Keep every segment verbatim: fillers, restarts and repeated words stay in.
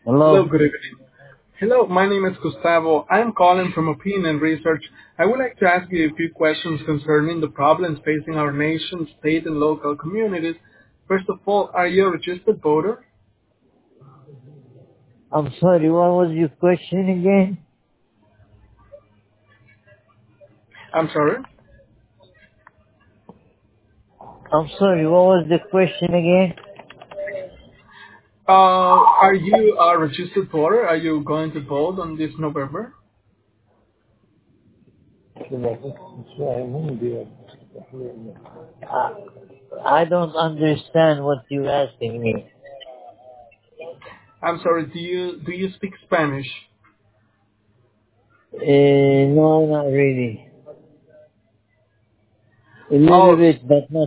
Hello, Hello. good evening. Hello, my name is Gustavo. I am calling from Opinion Research. I would like to ask you a few questions concerning the problems facing our nation, state, and local communities. First of all, are you a registered voter? I'm sorry, what was your question again? I'm sorry. I'm sorry, what was the question again? Uh, are you a registered voter? Are you going to vote on this November? I, I don't understand what you're asking me. I'm sorry. Do you do you speak Spanish? Uh, no, not really. A little Oh, bit, but not.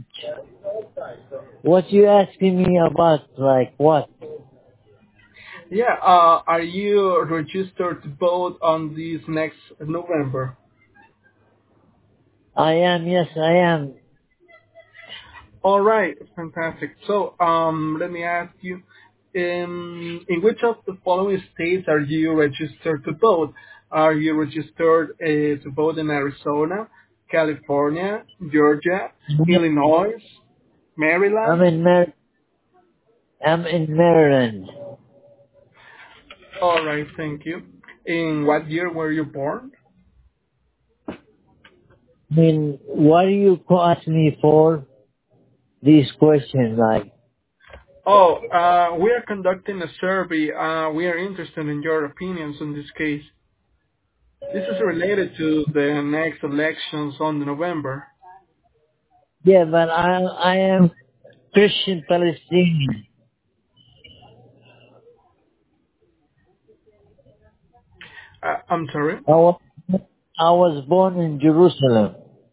What you asking me about, like what? yeah. Uh, are you registered to vote on this next November? I am, yes, I am. All right, fantastic. So, um, let me ask you, in, in which of the following states are you registered to vote? Are you registered uh, to vote in Arizona, California, Georgia, Illinois, I'm Maryland? in Mar- I'm in Maryland. All right, thank you. In what year were you born? I mean, what do you ask me for these questions, like? Oh, uh, we are conducting a survey. Uh, we are interested in your opinions on this case. This is related to the next elections on November. Yeah, but I, I am Christian Palestinian. Uh, I'm sorry. I was, I was born in Jerusalem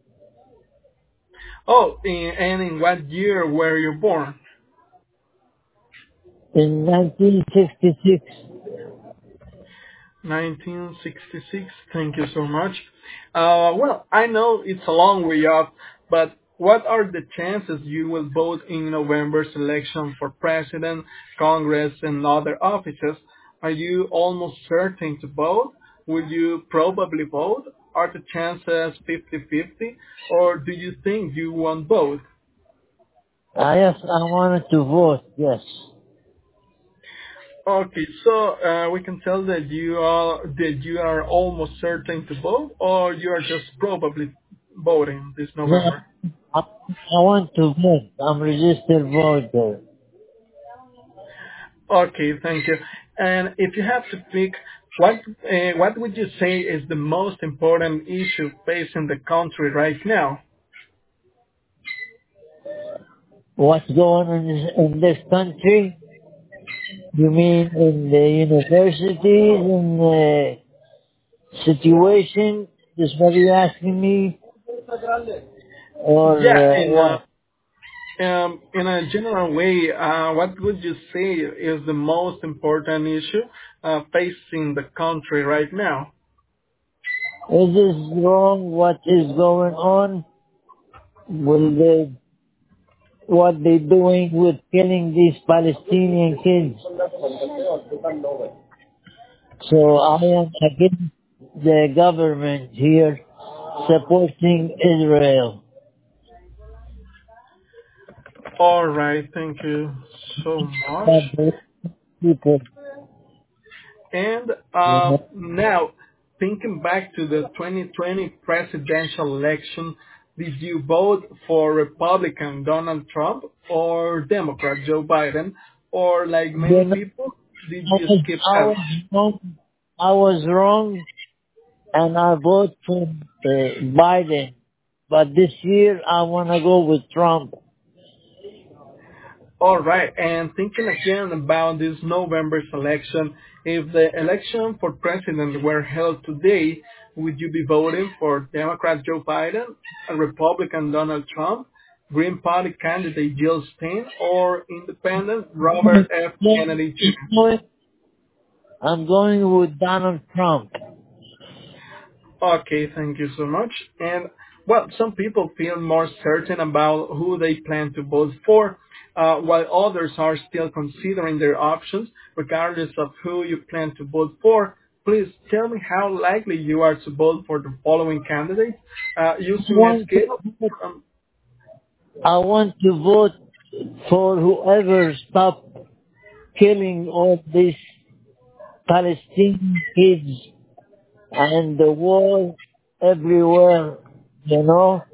Oh, in, and in what year were you born? in nineteen fifty-six. nineteen sixty-six. Thank you so much. Uh, well, I know it's a long way off, but what are the chances you will vote in November's election for president, Congress, and other offices? Are you almost certain to vote? Will you probably vote? Are the chances fifty-fifty, or do you think you won't vote? I yes, I wanted to vote, yes. Okay, so uh, we can tell that you are that you are almost certain to vote, or you are just probably voting this Yeah, November. I, I want to vote. I'm registered voter. Okay, thank you. And if you have to pick, what uh, what would you say is the most important issue facing the country right now? What's going on in in this country? You mean in the universities, in the situation? Is what you're asking me? Or Yeah, uh, in a what? um, in a general way, uh, what would you say is the most important issue uh, facing the country right now? Is this wrong? What is going on? Will they what they doing with killing these Palestinian kids. So I am against the government here supporting Israel. All right, thank you so much. But the people, And you uh, know, now, thinking back to the twenty twenty presidential election, did you vote for Republican Donald Trump or Democrat Joe Biden, or like many you know, people, did I you was, skip I that? was wrong. I was wrong, and I vote for uh, Biden. But this year I want to go with Trump. All right, and thinking again about this November's election, if the election for president were held today, would you be voting for Democrat Joe Biden, a Republican Donald Trump, Green Party candidate Jill Stein, or Independent Robert F. Kennedy Junior? I'm going with Donald Trump. Okay, thank you so much. And Well, some people feel more certain about who they plan to vote for, uh, while others are still considering their options, regardless of who you plan to vote for. Please tell me how likely you are to vote for the following candidates uh, I using a want to scale vote, from. I want to vote for whoever stop killing all these Palestinian kids and the war everywhere, you know.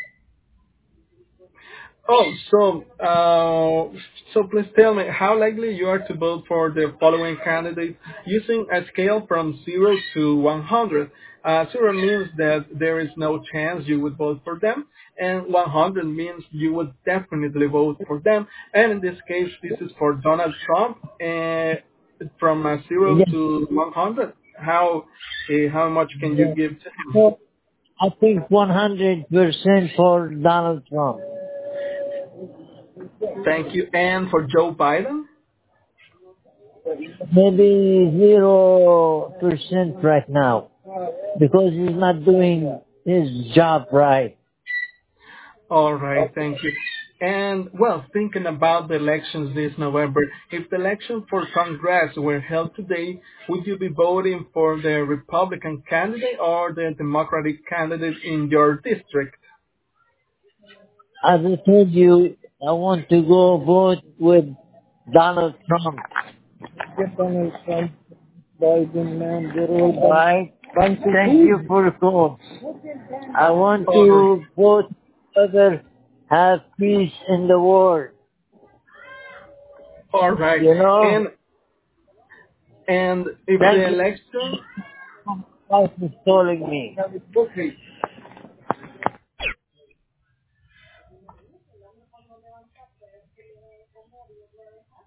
Oh, so uh, so please tell me how likely you are to vote for the following candidates using a scale from zero to one hundred. Uh, zero means that there is no chance you would vote for them, and one hundred means you would definitely vote for them. And in this case, this is for Donald Trump. And from uh, zero Yes, to one hundred, how uh, how much can you yes. give to him? So I think one hundred percent for Donald Trump. Thank you. And for Joe Biden? Maybe zero percent right now because he's not doing his job right. All right, thank you. And well, thinking about the elections this November, if the election for Congress were held today, would you be voting for the Republican candidate or the Democratic candidate in your district? As I told you, I want to go vote with Donald Trump. Get Donald Trump, Biden, man, they're all right. Thank you for the call. I want Or to vote whether have peace in the world. all right, You know, and and if the thank you election for calling me.